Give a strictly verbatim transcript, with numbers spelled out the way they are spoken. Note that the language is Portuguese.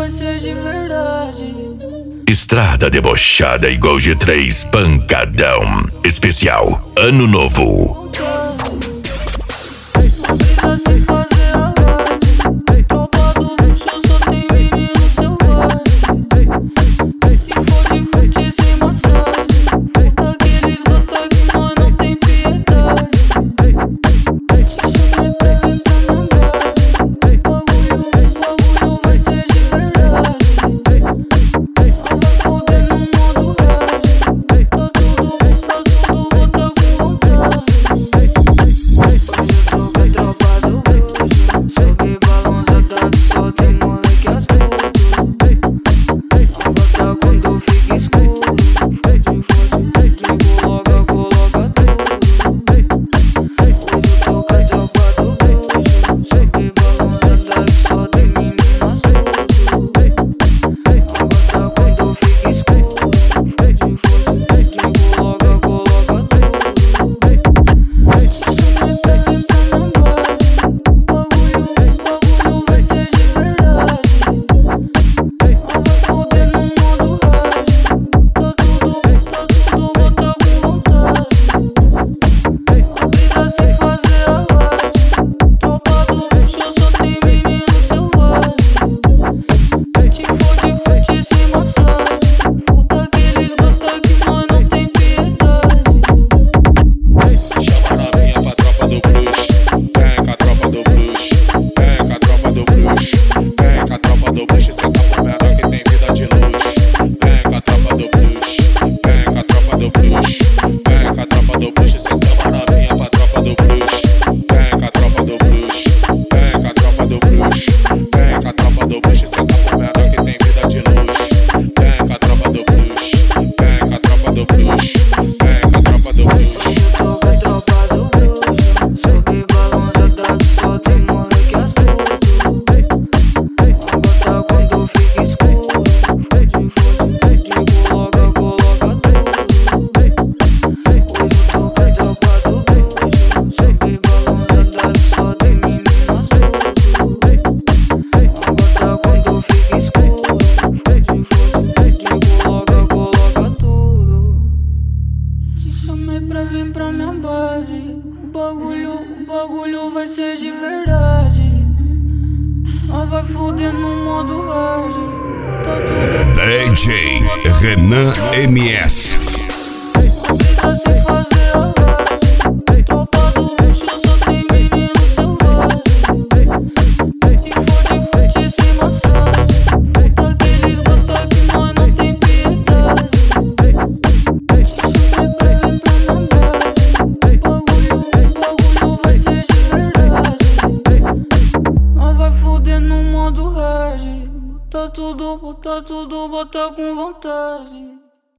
vai ser de verdade. Estrada debochada igual G três, pancadão. Especial Ano Novo. Não precisa se fazer alarde. Tropa do luxo só tem menino selvagem. Se for de fute sem massagem, puta que eles gostam que nós não tem piedade. Te chamei pra vir pra minha base. Bagulho, bagulho vai ser de verdade. Ela vai foder no modo hard. Tá tudo, tá tudo, bota com vontade. Tropa do bruxo, sobe balançada que só tem moleque astuto. Agora quando fica escuro, de coloca, coloca tudo. Hoje eu tô com a tropa do bruxo, sobe balançada que só tem menino astuto. Agora quando fica escuro, de coloca, coloca tudo. Te chamei pra vir pra minha base. Bagulho, bagulho vai ser de verdade. Ela vai foder no modo hard. Tá tudo, tá tudo, bota com vontade. Não precisa se fazer alarde. Tropa do luxo só tem menino selvagem. Se for de fute sem massagem, puta que eles gostam que nós não tem piedade. Chama a novinha pra tropa do bruxo. Vem com a tropa do bruxo. Vem com a tropa do bruxo. Vem com a tropa do bruxo. Cê tá com menor que tem vida de luxo. Vem com a tropa do bruxo. Vem com a tropa do bruxo. Vem com a tropa do bruxo. Cê tá a novinha pra tropa do bruxo. Vem com a tropa do bruxo. Vem com a tropa do bruxo. Vem com a tropa do bruxo. Cê tá com menor que tem vida de luxo. Vem com a tropa do bruxo. Vem com a tropa do bruxo. Vem com a tropa do bruxo. Eu tô com a tropa do bruxo, sobe balançada que só tem moleque astuto. Agora quando fica escuro, de coloca, coloca tudo. Hoje eu tô com a tropa do bruxo, sobe balançada que só tem menino astuto. Agora quando fica escuro, de coloca, coloca tudo. Te chamei pra vir pra minha base. O bagulho, o bagulho vai ser de verdade. Nós vai foder no modo hard. Tá tudo. D J Renan M S. Não precisa se fazer alarde. Tropa do luxo só tem menino selvagem. Se for de fute sem massagem, puta que eles gostam que nós não tem piedade. Te chamei pra vir pra minha base. Bagulho, bagulho vai ser de verdade. Nós vai foder no modo hard. Bota tudo, bota tudo, bota com vontade.